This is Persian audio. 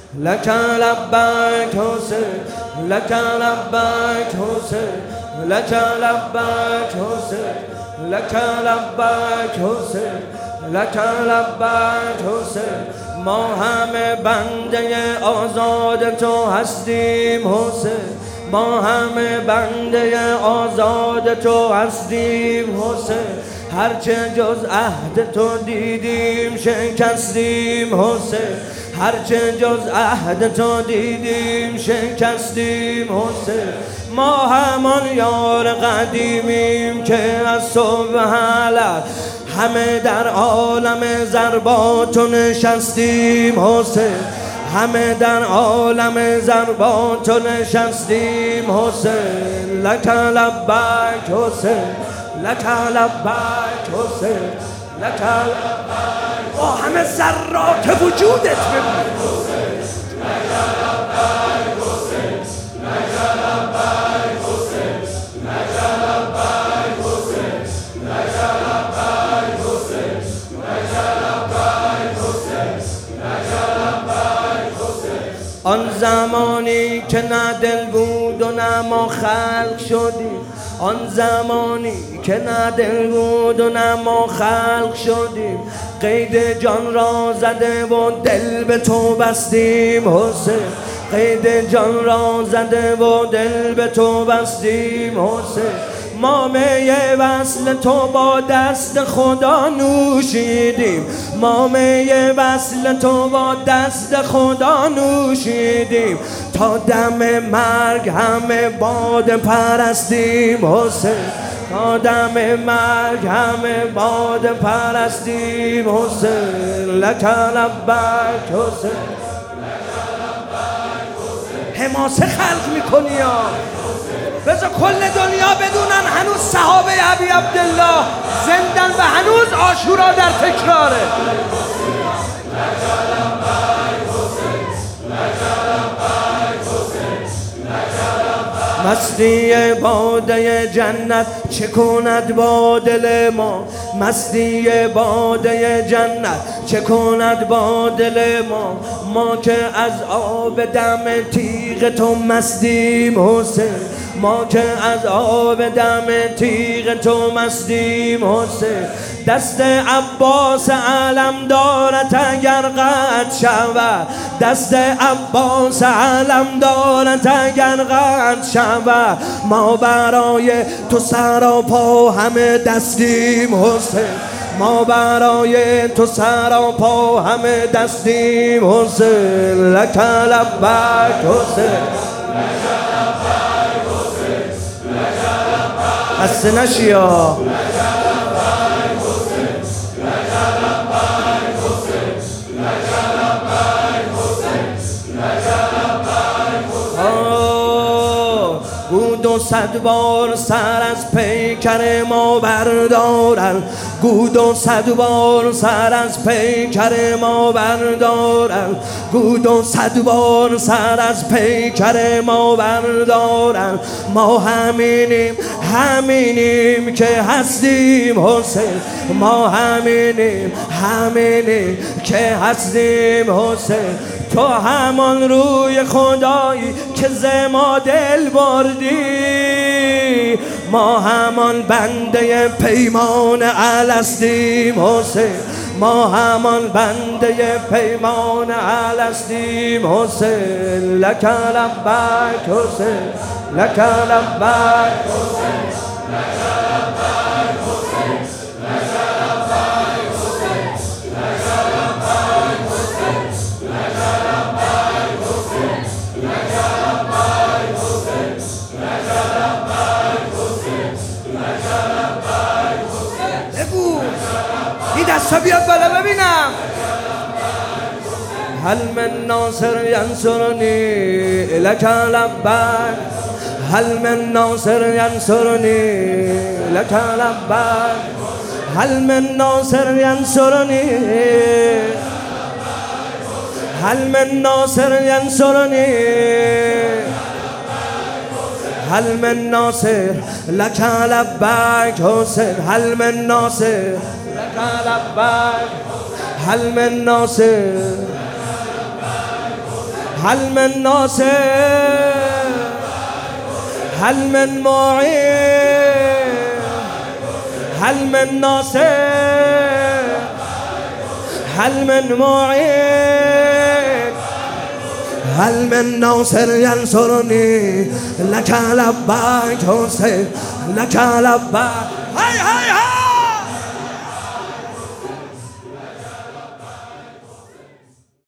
لك لبیک حسین، لك لبیک حسین، لك لبیک حسین، لك لبیک حسین، لك لبیک حسین. ما همه بنده آزاد تو هستیم حسین، ما همه بنده آزاد تو هستیم حسین. هرچه جز عهد تو دیدیم شکستیم حسین، هرچه جز عهد تو دیدیم شکستیم حسین. ما همان یار قدیمیم که از صبح حلق همه در عالم ضربات نشستیم حسین، همه در عالم ضربات نشستیم حسین. لک لبیک حسین، لک لبیک حسین، لک لبیک. با همه ذرات وجودت بگو آن زمانی که نه دل بود و نه ما خلق شدیم، آن زمانی که نه دل بود و نه ما خلق شدیم. قید جان را زده و دل به تو بستیم حسین، قید جان را زده و دل به تو بستیم حسین. ما می وصل تو با دست خدا نوشیدیم، ما می وصل تو با دست خدا نوشیدیم. تا دم مرگ همه باد پرستیم حسین، تا دم مرگ همه باد پرستیم حسین. لک لبیک حسین، حماسه خلق میکنی یا بذار کل دنیا بدونن هنوز صحابه ابی عبدالله زندن و هنوز عاشورا در تکراره. مستی باده جنت چه کند با دل ما، مستی باده جنت چه کند با دل ما. ما که از آب دم تیغ تو مستیم حسین، ما که از آب دم تیغ تو مستیم حسین. دست عباس علم دارد اگر قطع شود، دست عباس علم دارد اگر قطع شود. ما برای تو سراپا همه دستیم حسین، ما برای تو سراپا همه دستیم حسین. لک لبیک حسین، خسته نشیا. گود و 100 بار سر از پیکر ما بردارن، گود و 100 بار سر از پیکر ما بردارن، گود و 100 بار سر از پیکر ما بردارن. ما همینیم، همینیم که هستیم حسین، ما همینیم، همینیم که هستیم حسین. تو همان روی خدایی که ز ما دل بردی، ما همان بنده پیمان الستیم حسین، ما همان بنده پیمان الستیم حسین. لک لبیک حسین، لک لبیک حسین، لک لبیک حسین، لک لبیک حسین، لک لبیک حسین، لک لبیک حسین، لک لبیک حسین، لک لبیک حسین، لک لبیک حسین. بگو این دستا بیاد بالا ببینم. هل من ناصر ینصرنی لک لبیک، هل من ناصر ینصرنی لک لبیک، هل من ناصر ینصرنی، هل من ناصر ینصرنی، هل من ناصر لک لبیک حسین، هل من ناصر لک لبیک، هل من ناصر، هل من ناصر هل من معين هل من ناصر هل من معين هل من ناصر ينصرني لك لبيك حسين لك لبيك هاي هاي هاي